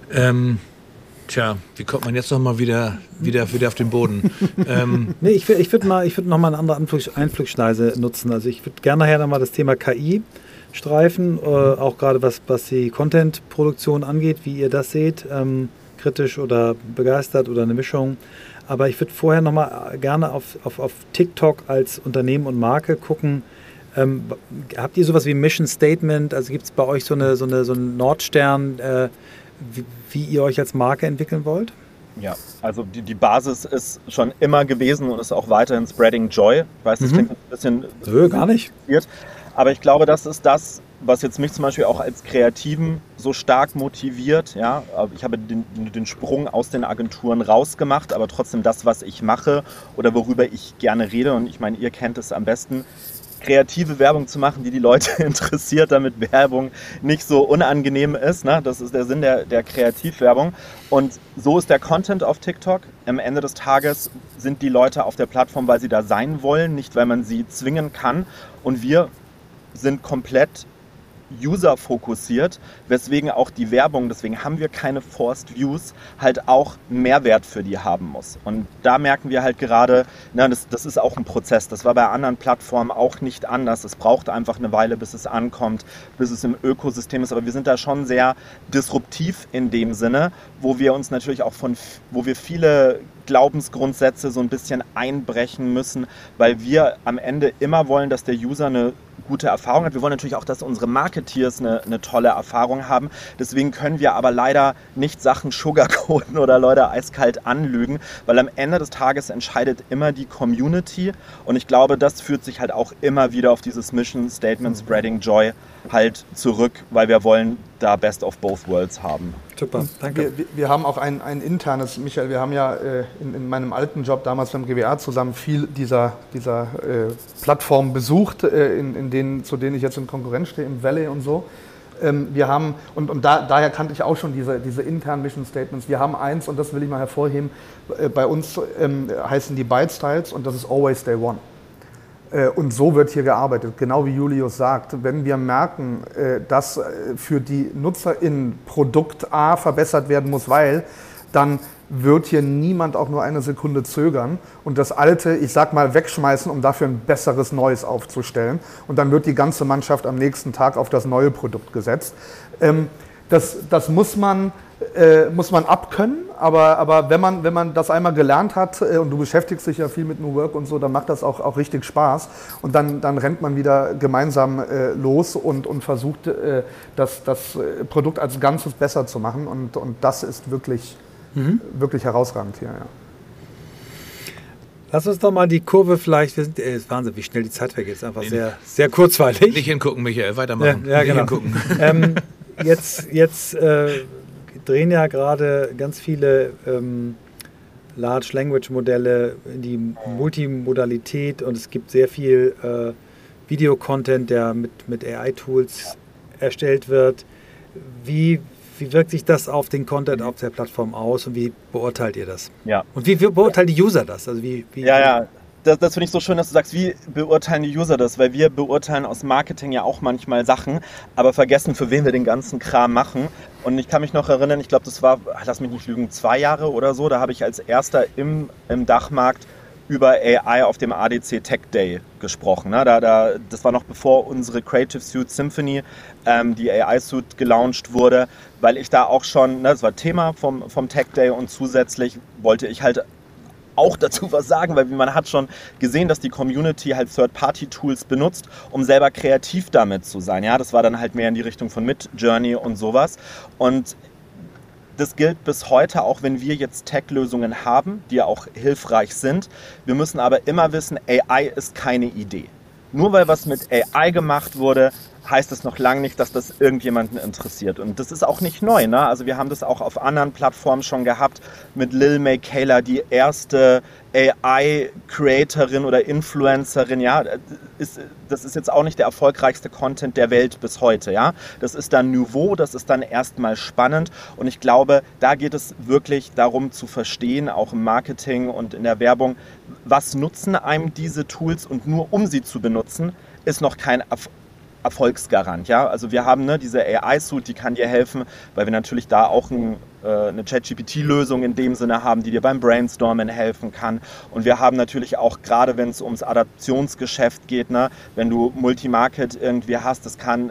Wie kommt man jetzt noch mal wieder auf den Boden? Nee, ich würd noch mal eine andere Einflugschneise nutzen. Also ich würde gerne nachher noch mal das Thema KI streifen, auch gerade was die Content-Produktion angeht, wie ihr das seht, kritisch oder begeistert oder eine Mischung. Aber ich würde vorher noch mal gerne auf TikTok als Unternehmen und Marke gucken. Habt ihr sowas wie Mission Statement? Also gibt es bei euch so einen Nordstern, wie ihr euch als Marke entwickeln wollt? Ja, also die Basis ist schon immer gewesen und ist auch weiterhin Spreading Joy. Ich weiß, das klingt ein bisschen... gar nicht. Aber ich glaube, das ist das, was jetzt mich zum Beispiel auch als Kreativen so stark motiviert. Ja? Ich habe den Sprung aus den Agenturen rausgemacht, aber trotzdem das, was ich mache oder worüber ich gerne rede, und ich meine, ihr kennt es am besten, kreative Werbung zu machen, die Leute interessiert, damit Werbung nicht so unangenehm ist. Ne? Das ist der Sinn der Kreativwerbung. Und so ist der Content auf TikTok. Am Ende des Tages sind die Leute auf der Plattform, weil sie da sein wollen, nicht weil man sie zwingen kann. Und wir sind komplett user-fokussiert, weswegen auch die Werbung, deswegen haben wir keine Forced Views, halt auch einen Mehrwert für die haben muss. Und da merken wir halt gerade, das ist auch ein Prozess. Das war bei anderen Plattformen auch nicht anders. Es braucht einfach eine Weile, bis es ankommt, bis es im Ökosystem ist. Aber wir sind da schon sehr disruptiv in dem Sinne, wo wir uns natürlich auch wo wir viele Glaubensgrundsätze so ein bisschen einbrechen müssen, weil wir am Ende immer wollen, dass der User eine gute Erfahrung hat. Wir wollen natürlich auch, dass unsere Marketeers eine tolle Erfahrung haben. Deswegen können wir aber leider nicht Sachen sugarcoaten oder Leute eiskalt anlügen, weil am Ende des Tages entscheidet immer die Community, und ich glaube, das führt sich halt auch immer wieder auf dieses Mission Statement Spreading Joy halt zurück, weil wir wollen da Best of Both Worlds haben. Super, danke. Wir haben auch ein internes, Michael, wir haben ja in meinem alten Job damals beim GWA zusammen viel dieser Plattformen besucht, zu denen ich jetzt in Konkurrenz stehe, im Valley und so. Wir haben, daher kannte ich auch schon diese internen Mission Statements. Wir haben eins, und das will ich mal hervorheben, bei uns heißen die Byte Styles, und das ist Always Day One. Und so wird hier gearbeitet, genau wie Julius sagt. Wenn wir merken, dass für die NutzerInnen Produkt A verbessert werden muss, dann wird hier niemand auch nur eine Sekunde zögern und das Alte, ich sag mal, wegschmeißen, um dafür ein besseres Neues aufzustellen. Und dann wird die ganze Mannschaft am nächsten Tag auf das neue Produkt gesetzt. Das muss man abkönnen, aber wenn man das einmal gelernt hat, und du beschäftigst dich ja viel mit New Work und so, dann macht das auch richtig Spaß. Und dann rennt man wieder gemeinsam los und versucht, das Produkt als Ganzes besser zu machen. Und das ist wirklich herausragend hier. Ja. Lass uns doch mal die Kurve vielleicht, wir sind, ist Wahnsinn, wie schnell die Zeit vergeht, ist einfach sehr, sehr kurzweilig. Nicht hingucken, Michael, weitermachen. Ja, genau. Nicht hingucken. Jetzt drehen ja gerade ganz viele Large Language Modelle in die Multimodalität und es gibt sehr viel Videocontent, der mit AI-Tools erstellt wird. Wie wirkt sich das auf den Content auf der Plattform aus und wie beurteilt ihr das? Ja. Und wie beurteilen die User das? Also Das finde ich so schön, dass du sagst, wie beurteilen die User das? Weil wir beurteilen aus Marketing ja auch manchmal Sachen, aber vergessen, für wen wir den ganzen Kram machen. Und ich kann mich noch erinnern, ich glaube, das war, lass mich nicht lügen, 2 Jahre oder so, da habe ich als erster im Dachmarkt über AI auf dem ADC Tech Day gesprochen. Das war noch bevor unsere Creative Suite Symphony, die AI Suite gelauncht wurde, weil ich da auch schon, das war Thema vom Tech Day und zusätzlich wollte ich halt auch dazu was sagen, weil man hat schon gesehen, dass die Community halt Third-Party-Tools benutzt, um selber kreativ damit zu sein. Ja, das war dann halt mehr in die Richtung von Midjourney und sowas. Und das gilt bis heute, auch wenn wir jetzt Tech-Lösungen haben, die ja auch hilfreich sind. Wir müssen aber immer wissen, AI ist keine Idee. Nur weil was mit AI gemacht wurde, heißt es noch lange nicht, dass das irgendjemanden interessiert. Und das ist auch nicht neu. Ne? Also wir haben das auch auf anderen Plattformen schon gehabt mit Lil Miquela, die erste AI-Creatorin oder Influencerin. Ja? Das ist jetzt auch nicht der erfolgreichste Content der Welt bis heute. Ja? Das ist dann Nouveau, das ist dann erstmal spannend. Und ich glaube, da geht es wirklich darum zu verstehen, auch im Marketing und in der Werbung, was nutzen einem diese Tools und nur um sie zu benutzen, ist noch kein Erfolgsgarant. Ja? Also wir haben diese AI-Suite, die kann dir helfen, weil wir natürlich da auch eine ChatGPT-Lösung in dem Sinne haben, die dir beim Brainstormen helfen kann. Und wir haben natürlich auch, gerade wenn es ums Adaptionsgeschäft geht, wenn du Multimarket irgendwie hast, das kann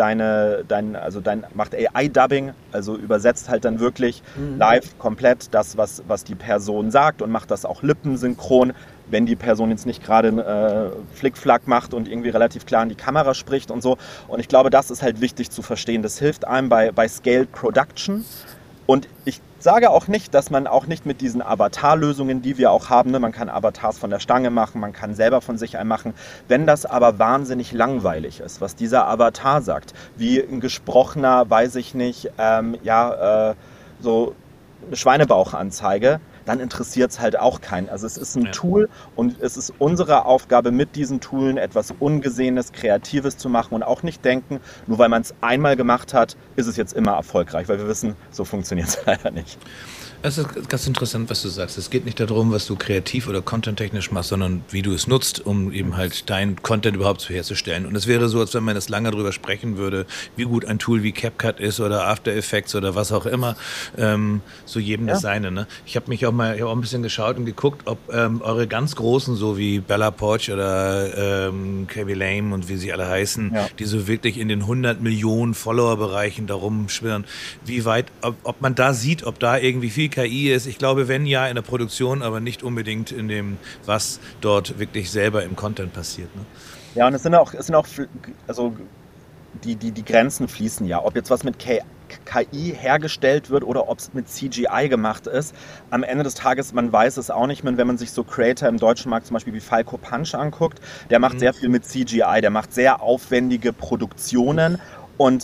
macht AI-Dubbing, also übersetzt halt dann wirklich live komplett das, was die Person sagt und macht das auch lippensynchron, wenn die Person jetzt nicht gerade einen Flickflack macht und irgendwie relativ klar in die Kamera spricht und so. Und ich glaube, das ist halt wichtig zu verstehen. Das hilft einem bei Scaled Production. Und ich sage auch nicht, dass man auch nicht mit diesen Avatar-Lösungen, die wir auch haben, man kann Avatars von der Stange machen, man kann selber von sich einen machen. Wenn das aber wahnsinnig langweilig ist, was dieser Avatar sagt, wie ein gesprochener, weiß ich nicht, so eine Schweinebauchanzeige, dann interessiert es halt auch keinen. Also es ist ein Tool und es ist unsere Aufgabe, mit diesen Toolen etwas Ungesehenes, Kreatives zu machen und auch nicht denken, nur weil man es einmal gemacht hat, ist es jetzt immer erfolgreich, weil wir wissen, so funktioniert es leider nicht. Es ist ganz interessant, was du sagst. Es geht nicht darum, was du kreativ oder contenttechnisch machst, sondern wie du es nutzt, um eben halt deinen Content überhaupt herzustellen. Und es wäre so, als wenn man jetzt lange darüber sprechen würde, wie gut ein Tool wie CapCut ist oder After Effects oder was auch immer. So jedem das seine. Ne? Ich habe mich auch ein bisschen geschaut und geguckt, ob eure ganz Großen, so wie Bella Poarch oder Kaby Lame und wie sie alle heißen, die so wirklich in den 100 Millionen Follower-Bereichen da rumschwirren, wie weit, ob man da sieht, ob da irgendwie viel KI ist. Ich glaube, wenn ja, in der Produktion, aber nicht unbedingt in dem, was dort wirklich selber im Content passiert. Ne? Ja, und es sind auch also die Grenzen fließen ja. Ob jetzt was mit KI hergestellt wird oder ob es mit CGI gemacht ist. Am Ende des Tages, man weiß es auch nicht mehr, wenn man sich so Creator im deutschen Markt zum Beispiel wie Falco Punch anguckt, der macht sehr viel mit CGI, der macht sehr aufwendige Produktionen und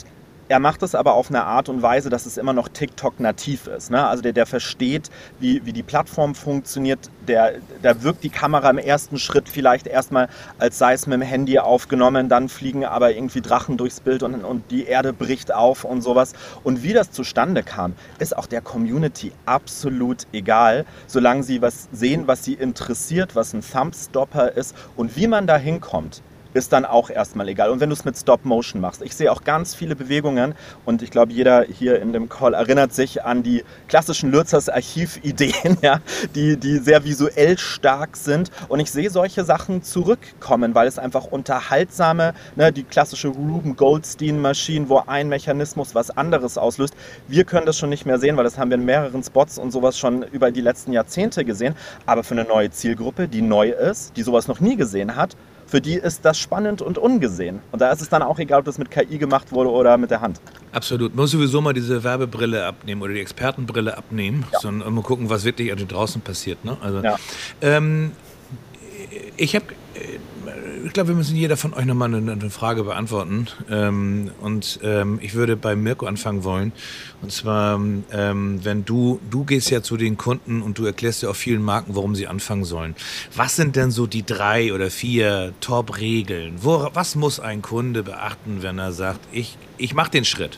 er macht es aber auf eine Art und Weise, dass es immer noch TikTok-nativ ist. Ne? Also der versteht, wie die Plattform funktioniert. Da wirkt die Kamera im ersten Schritt vielleicht erstmal, als sei es mit dem Handy aufgenommen. Dann fliegen aber irgendwie Drachen durchs Bild und die Erde bricht auf und sowas. Und wie das zustande kam, ist auch der Community absolut egal, solange sie was sehen, was sie interessiert, was ein Thumbstopper ist und wie man da hinkommt. Ist dann auch erstmal egal. Und wenn du es mit Stop-Motion machst, ich sehe auch ganz viele Bewegungen und ich glaube, jeder hier in dem Call erinnert sich an die klassischen Lürzers Archivideen, ja, die sehr visuell stark sind und ich sehe solche Sachen zurückkommen, weil es einfach unterhaltsame, ne, die klassische Ruben Goldstein-Maschine, wo ein Mechanismus was anderes auslöst. Wir können das schon nicht mehr sehen, weil das haben wir in mehreren Spots und sowas schon über die letzten Jahrzehnte gesehen, aber für eine neue Zielgruppe, die neu ist, die sowas noch nie gesehen hat, für die ist das spannend und ungesehen. Und da ist es dann auch egal, ob das mit KI gemacht wurde oder mit der Hand. Absolut. Man muss sowieso mal diese Werbebrille abnehmen oder die Expertenbrille abnehmen, sondern mal gucken, was wirklich draußen passiert. Ne? Also, ich glaube, wir müssen jeder von euch nochmal eine Frage beantworten. Ich würde bei Mirko anfangen wollen. Und zwar, wenn du gehst ja zu den Kunden und du erklärst ja auch vielen Marken, warum sie anfangen sollen. Was sind denn so die 3 oder 4 Top-Regeln? Was muss ein Kunde beachten, wenn er sagt, ich mache den Schritt?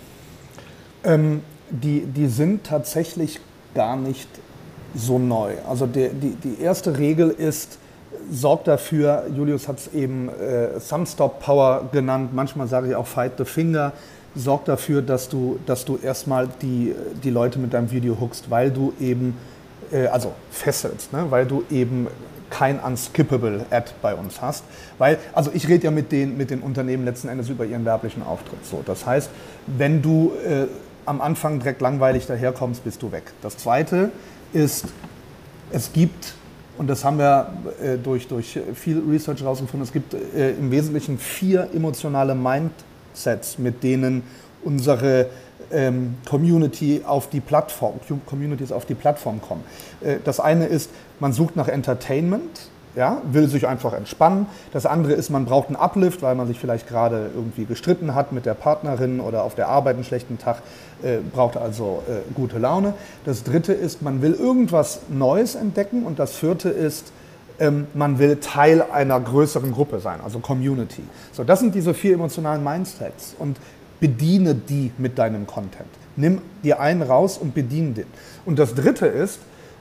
Die sind tatsächlich gar nicht so neu. Also die erste Regel ist, sorgt dafür, Julius hat es eben Thumbstop Power genannt, manchmal sage ich auch Fight the Finger, sorgt dafür, dass du erstmal die Leute mit deinem Video hookst, weil du eben, also fesselst, ne? Weil du eben kein unskippable Ad bei uns hast. Also ich rede ja mit den Unternehmen letzten Endes über ihren werblichen Auftritt. So, das heißt, wenn du am Anfang direkt langweilig daherkommst, bist du weg. Das Zweite ist, es gibt, und das haben wir durch viel Research herausgefunden, es gibt im Wesentlichen 4 emotionale Mindsets, mit denen unsere Communities auf die Plattform kommen. Das eine ist, man sucht nach Entertainment, ja, will sich einfach entspannen. Das andere ist, man braucht einen Uplift, weil man sich vielleicht gerade irgendwie gestritten hat mit der Partnerin oder auf der Arbeit einen schlechten Tag, braucht also gute Laune. Das dritte ist, man will irgendwas Neues entdecken. Und das vierte ist, man will Teil einer größeren Gruppe sein, also Community. So, das sind diese 4 emotionalen Mindsets und bediene die mit deinem Content. Nimm dir einen raus und bediene den. Und das dritte ist,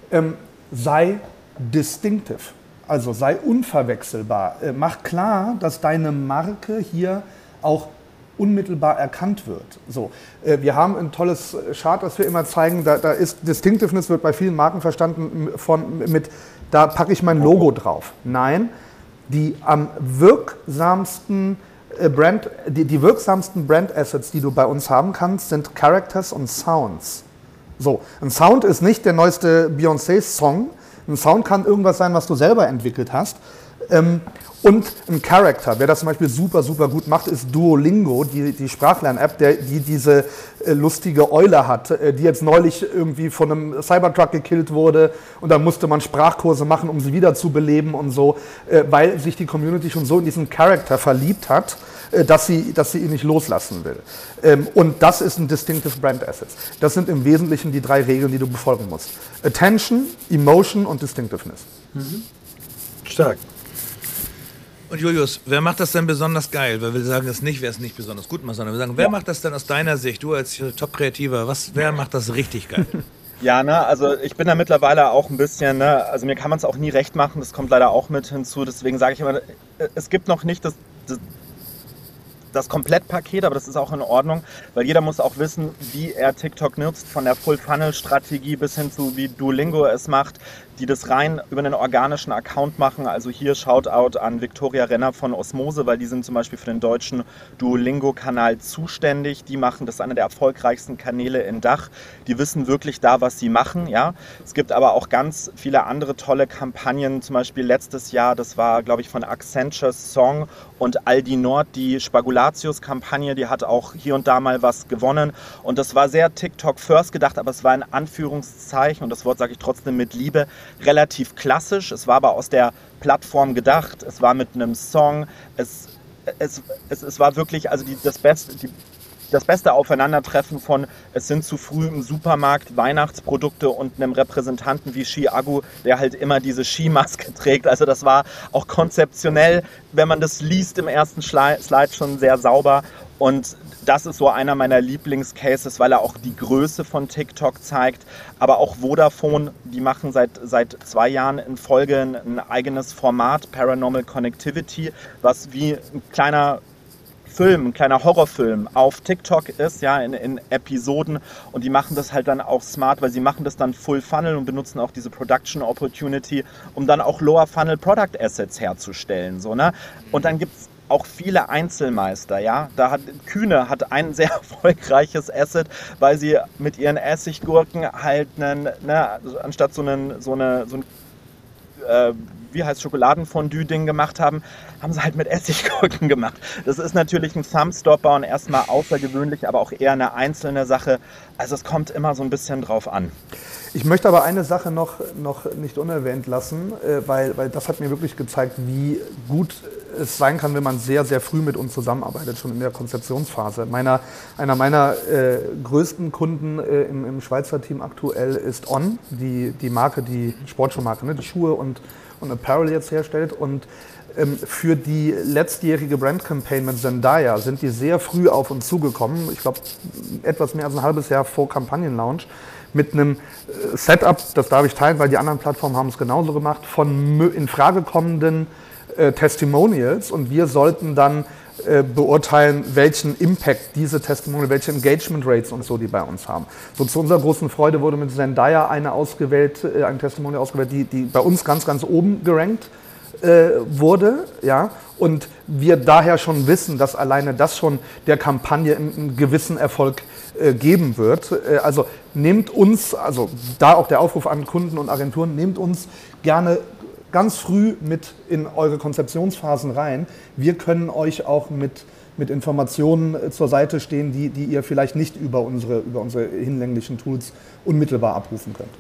sei distinctive. Also sei unverwechselbar. Mach klar, dass deine Marke hier auch unmittelbar erkannt wird. So, wir haben ein tolles Chart, das wir immer zeigen. Da ist Distinctiveness, wird bei vielen Marken verstanden mit, da packe ich mein Logo drauf. Nein, die am wirksamsten die wirksamsten Brand Assets, die du bei uns haben kannst, sind Characters und Sounds. So, ein Sound ist nicht der neueste Beyoncé-Song. Ein Sound kann irgendwas sein, was du selber entwickelt hast. Und ein Character, wer das zum Beispiel super, super gut macht, ist Duolingo, die Sprachlern-App, die diese lustige Eule hat, die jetzt neulich irgendwie von einem Cybertruck gekillt wurde und dann musste man Sprachkurse machen, um sie wieder zu beleben und so, weil sich die Community schon so in diesen Character verliebt hat, dass sie ihn nicht loslassen will. Und das ist ein Distinctive Brand Assets. Das sind im Wesentlichen die 3 Regeln, die du befolgen musst. Attention, Emotion und Distinctiveness. Mhm. Stark. Und Julius, wer macht das denn besonders geil? Weil wir sagen es nicht, wer es nicht besonders gut macht, sondern wir sagen, wer macht das denn aus deiner Sicht, du als Top-Kreativer, wer macht das richtig geil? Ja, ne, also ich bin da mittlerweile auch ein bisschen, ne, also mir kann man es auch nie recht machen, das kommt leider auch mit hinzu, deswegen sage ich immer, es gibt noch nicht das Komplettpaket, aber das ist auch in Ordnung, weil jeder muss auch wissen, wie er TikTok nutzt, von der Full-Funnel-Strategie bis hin zu, wie Duolingo es macht, die das rein über einen organischen Account machen. Also hier Shoutout an Viktoria Renner von Osmose, weil die sind zum Beispiel für den deutschen Duolingo-Kanal zuständig. Die machen das einer der erfolgreichsten Kanäle in Dach. Die wissen wirklich da, was sie machen. Ja. Es gibt aber auch ganz viele andere tolle Kampagnen. Zum Beispiel letztes Jahr, das war, glaube ich, von Accenture Song und Aldi Nord, die Spagulatius-Kampagne, die hat auch hier und da mal was gewonnen. Und das war sehr TikTok-first gedacht, aber es war in Anführungszeichen, und das Wort sage ich trotzdem mit Liebe, relativ klassisch. Es war aber aus der Plattform gedacht. Es war mit einem Song. Es war wirklich, also das Beste, das beste Aufeinandertreffen von, es sind zu früh im Supermarkt Weihnachtsprodukte und einem Repräsentanten wie Shi Agu, der halt immer diese Skimaske trägt. Also das war auch konzeptionell, wenn man das liest im ersten Slide, schon sehr sauber. Und das ist so einer meiner Lieblingscases, weil er auch die Größe von TikTok zeigt. Aber auch Vodafone, die machen seit 2 Jahren in Folge ein eigenes Format, Paranormal Connectivity, was wie ein kleiner Horrorfilm auf TikTok ist, ja, in Episoden, und die machen das halt dann auch smart, weil sie machen das dann Full Funnel und benutzen auch diese Production Opportunity, um dann auch Lower Funnel Product Assets herzustellen, so, ne? Und dann gibt's auch viele Einzelmeister, ja. Kühne hat ein sehr erfolgreiches Asset, weil sie mit ihren Essiggurken halt anstatt so ein Schokoladenfondue-Ding gemacht haben sie halt mit Essiggurken gemacht. Das ist natürlich ein Thumbstopper und erstmal außergewöhnlich, aber auch eher eine einzelne Sache. Also es kommt immer so ein bisschen drauf an. Ich möchte aber eine Sache noch nicht unerwähnt lassen, weil das hat mir wirklich gezeigt, wie gut es sein kann, wenn man sehr, sehr früh mit uns zusammenarbeitet, schon in der Konzeptionsphase. Einer meiner größten Kunden im Schweizer Team aktuell ist On, die Marke, die Sportschuhmarke, ne, die Schuhe und Apparel jetzt herstellt. Und für die letztjährige Brand-Campaign mit Zendaya sind die sehr früh auf uns zugekommen. Ich glaube, etwas mehr als ein halbes Jahr vor Kampagnenlaunch. Mit einem Setup, das darf ich teilen, weil die anderen Plattformen haben es genauso gemacht, von in Frage kommenden Testimonials, und wir sollten dann beurteilen, welchen Impact diese Testimonials, welche Engagement Rates und so die bei uns haben. So, zu unserer großen Freude wurde mit Zendaya ein Testimonial ausgewählt, die bei uns ganz, ganz oben gerankt wurde, ja, und wir daher schon wissen, dass alleine das schon der Kampagne einen gewissen Erfolg geben wird. Also nehmt uns, also da auch der Aufruf an Kunden und Agenturen, nehmt uns gerne ganz früh mit in eure Konzeptionsphasen rein. Wir können euch auch mit Informationen zur Seite stehen, die ihr vielleicht nicht über unsere hinlänglichen Tools unmittelbar abrufen könnt.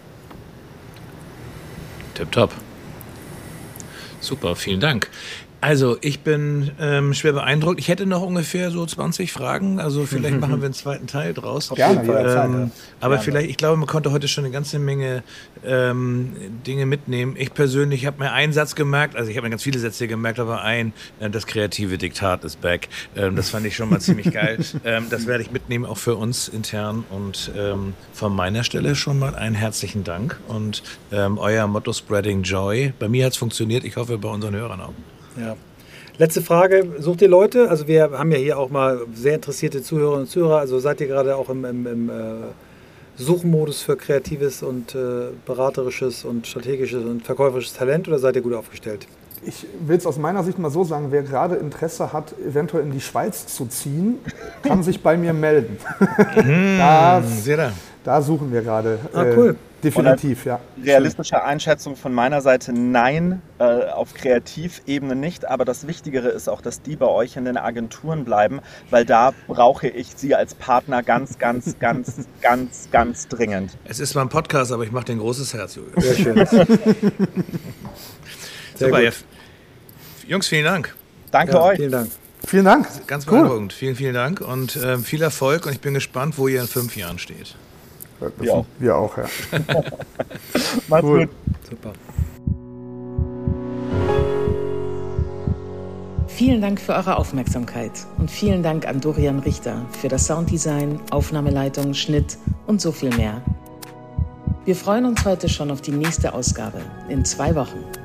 Tipptopp. Super, vielen Dank. Also ich bin schwer beeindruckt. Ich hätte noch ungefähr so 20 Fragen. Also vielleicht machen wir einen zweiten Teil draus. Gerne, aber vielleicht, ich glaube, man konnte heute schon eine ganze Menge Dinge mitnehmen. Ich persönlich habe mir einen Satz gemerkt, also ich habe mir ganz viele Sätze gemerkt, aber das kreative Diktat ist back. Das fand ich schon mal ziemlich geil. Das werde ich mitnehmen, auch für uns intern. Und von meiner Stelle schon mal einen herzlichen Dank. Und euer Motto Spreading Joy. Bei mir hat es funktioniert. Ich hoffe, bei unseren Hörern auch. Ja. Letzte Frage, sucht ihr Leute? Also wir haben ja hier auch mal sehr interessierte Zuhörerinnen und Zuhörer. Also seid ihr gerade auch im Suchmodus für kreatives und beraterisches und strategisches und verkäuferisches Talent, oder seid ihr gut aufgestellt? Ich will es aus meiner Sicht mal so sagen, wer gerade Interesse hat, eventuell in die Schweiz zu ziehen, kann sich bei mir melden. Da suchen wir gerade. Cool. Definitiv, ja. Realistische Einschätzung von meiner Seite, nein, auf Kreativebene nicht. Aber das Wichtigere ist auch, dass die bei euch in den Agenturen bleiben, weil da brauche ich sie als Partner ganz, ganz, ganz, ganz, ganz dringend. Es ist zwar ein Podcast, aber ich mache dir ein großes Herz, Julius. Sehr schön. Super, Jungs, vielen Dank. Danke euch. Vielen Dank. Vielen Dank. Ganz beeindruckend. Vielen, vielen Dank und viel Erfolg, und ich bin gespannt, wo ihr in 5 Jahren steht. Wir auch, ja. Macht's gut. Super. Vielen Dank für eure Aufmerksamkeit und vielen Dank an Dorian Richter für das Sounddesign, Aufnahmeleitung, Schnitt und so viel mehr. Wir freuen uns heute schon auf die nächste Ausgabe in 2 Wochen.